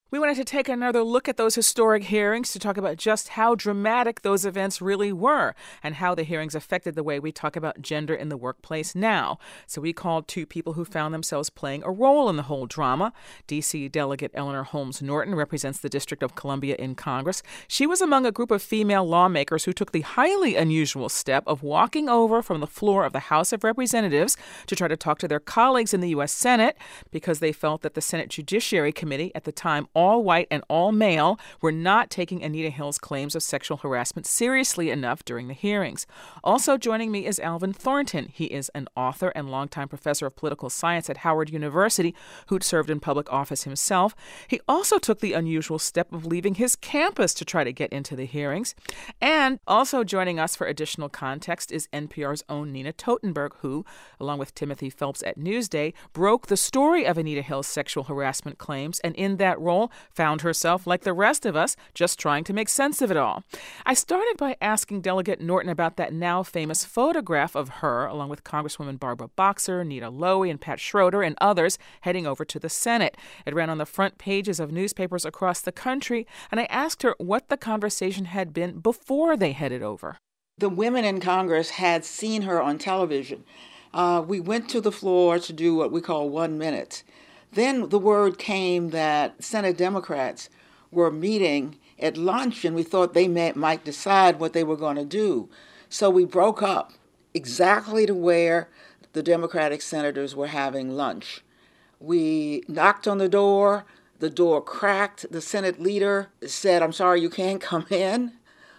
We wanted to take another look at those historic hearings to talk about just how dramatic those events really were and how the hearings affected the way we talk about gender in the workplace now. So we called two people who found themselves playing a role in the whole drama. D.C. Delegate Eleanor Holmes Norton represents the District of Columbia in Congress. She was among a group of female lawmakers who took the highly unusual step of walking over from the floor of the House of Representatives to try to talk to their colleagues in the U.S. Senate because they felt that the Senate Judiciary Committee, at the time all white and all male, were not taking Anita Hill's claims of sexual harassment seriously enough during the hearings. Also joining me is Alvin Thornton. He is an author and longtime professor of political science at Howard University who'd served in public office himself. He also took the unusual step of leaving his campus to try to get into the hearings. And also joining us for additional context is NPR's own Nina Totenberg, who, along with Timothy Phelps at Newsday, broke the story of Anita Hill's sexual harassment claims, and in that role found herself, like the rest of us, just trying to make sense of it all. I started by asking Delegate Norton about that now famous photograph of her, along with Congresswoman Barbara Boxer, Nita Lowey, and Pat Schroeder, and others, heading over to the Senate. It ran on the front pages of newspapers across the country, and I asked her what the conversation had been before they headed over. The women in Congress had seen her on television. We went to the floor to do what we call 1 minute. Then the word came that Senate Democrats were meeting at lunch, and we thought they might decide what they were going to do. So we broke up exactly to where the Democratic senators were having lunch. We knocked on the door cracked. The Senate leader said, "I'm sorry, you can't come in."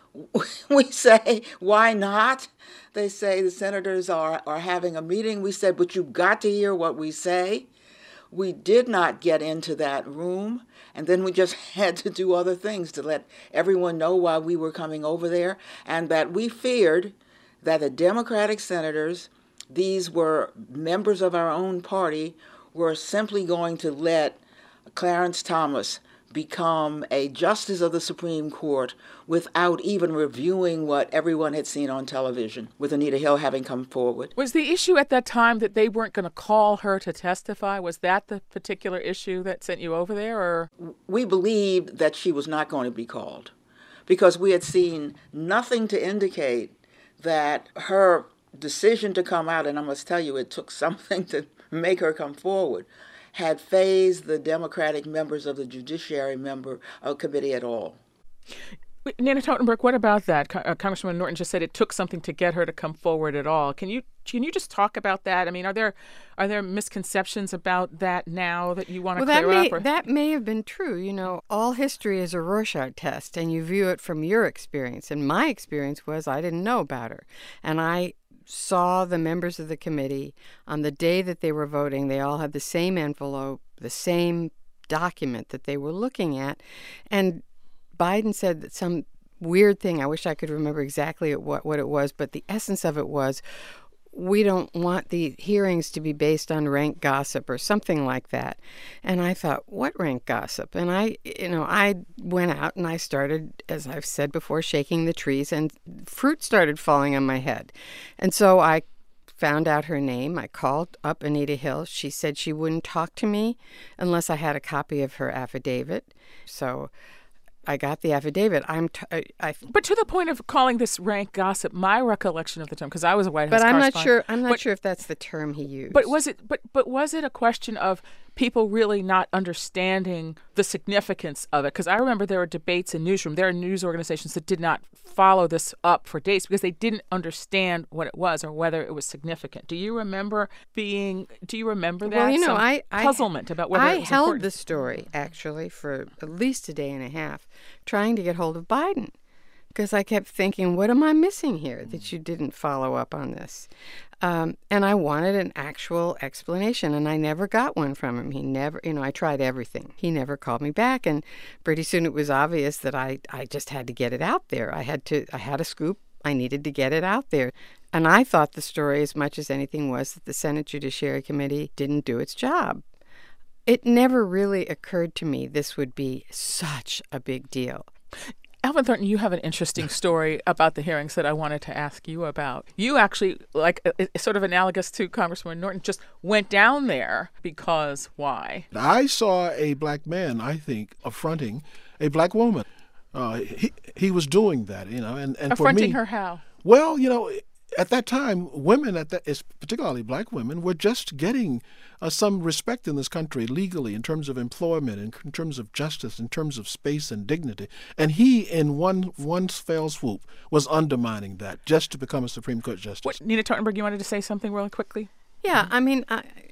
We say, "Why not?" They say the senators are having a meeting. We said, "But you've got to hear what we say." We did not get into that room, and then we just had to do other things to let everyone know why we were coming over there, and that we feared that the Democratic senators, these were members of our own party, were simply going to let Clarence Thomas become a justice of the Supreme Court without even reviewing what everyone had seen on television, with Anita Hill having come forward. Was the issue at that time that they weren't going to call her to testify? Was that the particular issue that sent you over there, or? We believed that she was not going to be called because we had seen nothing to indicate that her decision to come out, and I must tell you, it took something to make her come forward, had fazed the Democratic members of the Judiciary Committee at all. Nina Totenberg, what about that? Congresswoman Norton just said it took something to get her to come forward at all. Can you just talk about that? I mean, are there misconceptions about that now that you want to clear up? That may have been true. You know, all history is a Rorschach test, and you view it from your experience. And my experience was I didn't know about her, and I saw the members of the committee on the day that they were voting. They all had the same envelope, the same document that they were looking at. And Biden said that some weird thing, I wish I could remember exactly what it was, but the essence of it was, we don't want the hearings to be based on rank gossip or something like that. And I thought, what rank gossip? And I went out and I started, as I've said before, shaking the trees, and fruit started falling on my head. And so I found out her name. I called up Anita Hill. She said she wouldn't talk to me unless I had a copy of her affidavit. So I got the affidavit. But to the point of calling this rank gossip, my recollection of the term, because I was a White House correspondent. I'm not sure if that's the term he used. But was it a question of people really not understanding the significance of it? Because I remember there were debates in newsroom. There are news organizations that did not follow this up for days because they didn't understand what it was or whether it was significant. Do you remember that? Well, puzzlement about whether it was held important? the story, actually, for at least a day and a half, trying to get hold of Biden. Because I kept thinking, what am I missing here that you didn't follow up on this? And I wanted an actual explanation, and I never got one from him. He never, I tried everything. He never called me back, and pretty soon it was obvious that I just had to get it out there. I had a scoop. I needed to get it out there. And I thought the story, as much as anything, was that the Senate Judiciary Committee didn't do its job. It never really occurred to me this would be such a big deal. Alvin Thornton, you have an interesting story about the hearings that I wanted to ask you about. You actually, like sort of analogous to Congresswoman Norton, just went down there because why? I saw a black man, I think, affronting a black woman. He was doing that, and Affronting for me, her how? Well, at that time, women, particularly black women, were just getting some respect in this country legally in terms of employment, in terms of justice, in terms of space and dignity. And he, in one fell swoop, was undermining that just to become a Supreme Court justice. Nina Totenberg, you wanted to say something really quickly? Yeah, I mean,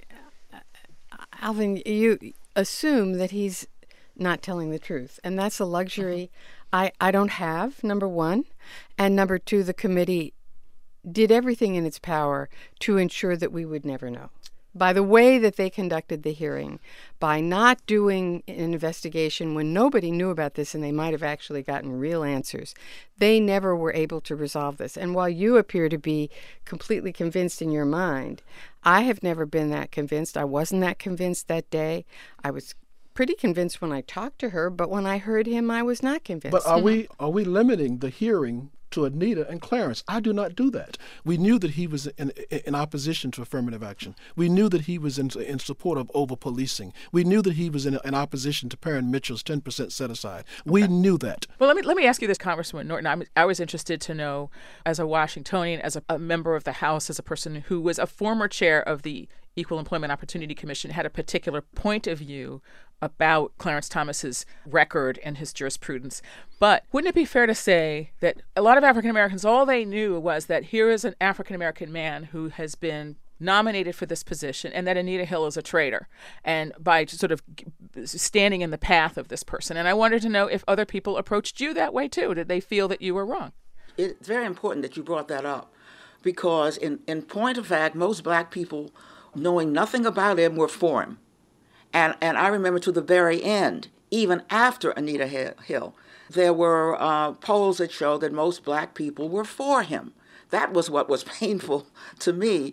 Alvin, you assume that he's not telling the truth, and that's a luxury I don't have, number one. And number two, the committee did everything in its power to ensure that we would never know. By the way that they conducted the hearing, by not doing an investigation when nobody knew about this and they might have actually gotten real answers, they never were able to resolve this. And while you appear to be completely convinced in your mind, I have never been that convinced. I wasn't that convinced that day. I was pretty convinced when I talked to her, but when I heard him, I was not convinced. But are we limiting the hearing to Anita and Clarence? I do not do that. We knew that he was in opposition to affirmative action. We knew that he was in support of over-policing. We knew that he was in opposition to Perrin Mitchell's 10% set-aside. We knew that. Well, let me ask you this, Congresswoman Norton. I was interested to know, as a Washingtonian, as a member of the House, as a person who was a former chair of the Equal Employment Opportunity Commission, had a particular point of view about Clarence Thomas's record and his jurisprudence. But wouldn't it be fair to say that a lot of African Americans, all they knew was that here is an African American man who has been nominated for this position and that Anita Hill is a traitor, and by sort of standing in the path of this person? And I wanted to know if other people approached you that way too. Did they feel that you were wrong? It's very important that you brought that up, because in point of fact, most black people, knowing nothing about him, were for him. And I remember to the very end, even after Anita Hill, there were polls that showed that most black people were for him. That was what was painful to me.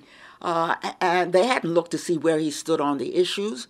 And they hadn't looked to see where he stood on the issues.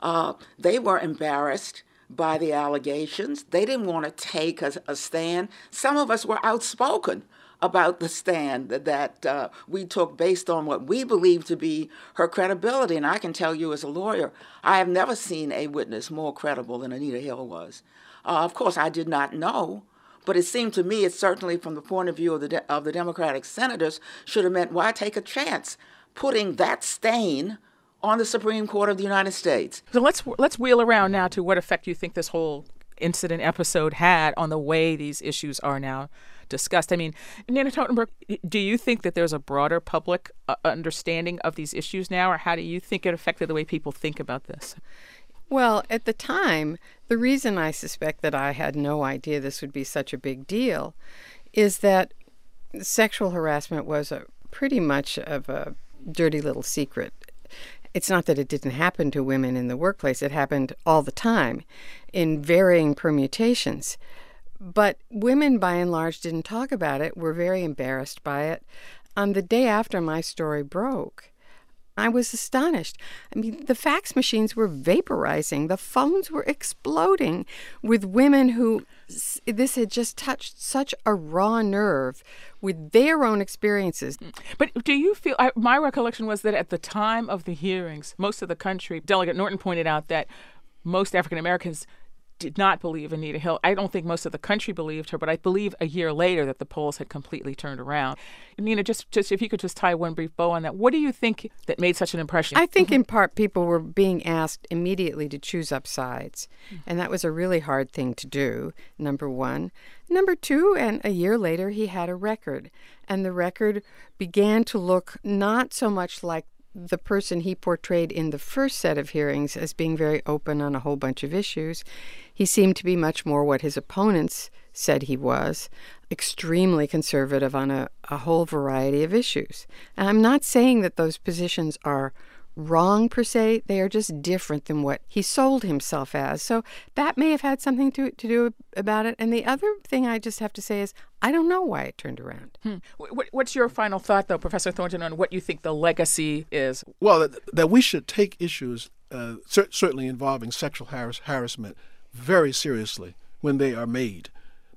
They were embarrassed by the allegations. They didn't want to take a stand. Some of us were outspoken about the stand that we took based on what we believed to be her credibility. And I can tell you as a lawyer, I have never seen a witness more credible than Anita Hill was. Of course, I did not know, but it seemed to me, it certainly from the point of view of the Democratic senators, should have meant, why take a chance putting that stain on the Supreme Court of the United States? So let's wheel around now to what effect you think this whole incident episode had on the way these issues are now discussed. I mean, Nina Totenberg, do you think that there's a broader public understanding of these issues now, or how do you think it affected the way people think about this? Well, at the time, the reason I suspect that I had no idea this would be such a big deal is that sexual harassment was pretty much of a dirty little secret. It's not that it didn't happen to women in the workplace. It happened all the time in varying permutations. But women, by and large, didn't talk about it, were very embarrassed by it. On the day after my story broke, I was astonished. I mean, the fax machines were vaporizing. The phones were exploding with women who this had just touched such a raw nerve with their own experiences. But do you feel, my recollection was that at the time of the hearings, most of the country, Delegate Norton pointed out that most African Americans did not believe Anita Hill. I don't think most of the country believed her, but I believe a year later that the polls had completely turned around. Nina, just if you could just tie one brief bow on that, what do you think that made such an impression? I think in part people were being asked immediately to choose up sides, and that was a really hard thing to do, number one. Number two, and a year later he had a record, and the record began to look not so much like the person he portrayed in the first set of hearings as being very open on a whole bunch of issues. He seemed to be much more what his opponents said he was, extremely conservative on a whole variety of issues. And I'm not saying that those positions are wrong per se. They are just different than what he sold himself as. So that may have had something to do about it. And the other thing I just have to say is I don't know why it turned around. What's your final thought, though, Professor Thornton, on what you think the legacy is? Well, that we should take issues certainly involving sexual harassment very seriously when they are made.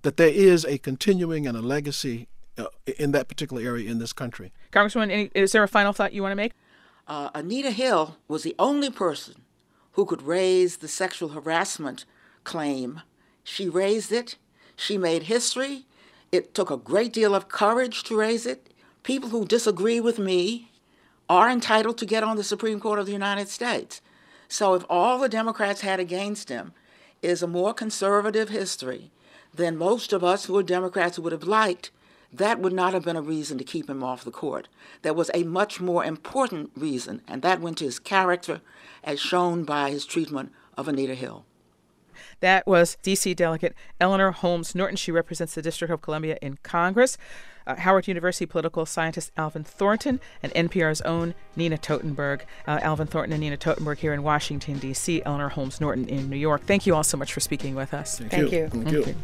that there is a continuing and a legacy in that particular area in this country. Congresswoman, is there a final thought you want to make? Anita Hill was the only person who could raise the sexual harassment claim. She raised it. She made history. It took a great deal of courage to raise it. People who disagree with me are entitled to get on the Supreme Court of the United States. So if all the Democrats had against him is a more conservative history than most of us who are Democrats would have liked, that would not have been a reason to keep him off the court. There was a much more important reason, and that went to his character as shown by his treatment of Anita Hill. That was D.C. Delegate Eleanor Holmes Norton. She represents the District of Columbia in Congress. Howard University political scientist Alvin Thornton, and NPR's own Nina Totenberg. Alvin Thornton and Nina Totenberg here in Washington, D.C., Eleanor Holmes Norton in New York. Thank you all so much for speaking with us. Thank you. Thank you.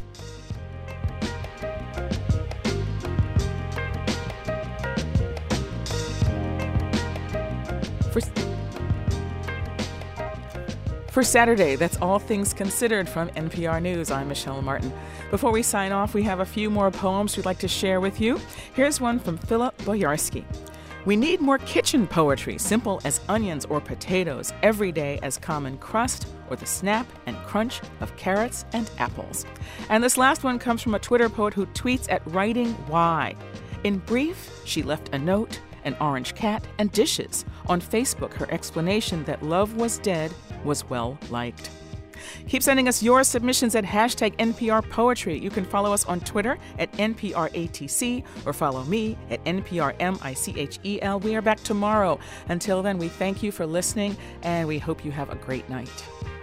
For Saturday, that's All Things Considered from NPR News. I'm Michelle Martin. Before we sign off, we have a few more poems we'd like to share with you. Here's one from Philip Boyarsky. We need more kitchen poetry, simple as onions or potatoes, everyday as common crust or the snap and crunch of carrots and apples. And this last one comes from a Twitter poet who tweets at Writing Why. In brief, she left a note, an orange cat, and dishes. On Facebook, her explanation that love was dead was well liked. Keep sending us your submissions at hashtag NPR Poetry. You can follow us on Twitter at NPRATC or follow me at NPRMICHEL. We are back tomorrow. Until then, we thank you for listening and we hope you have a great night.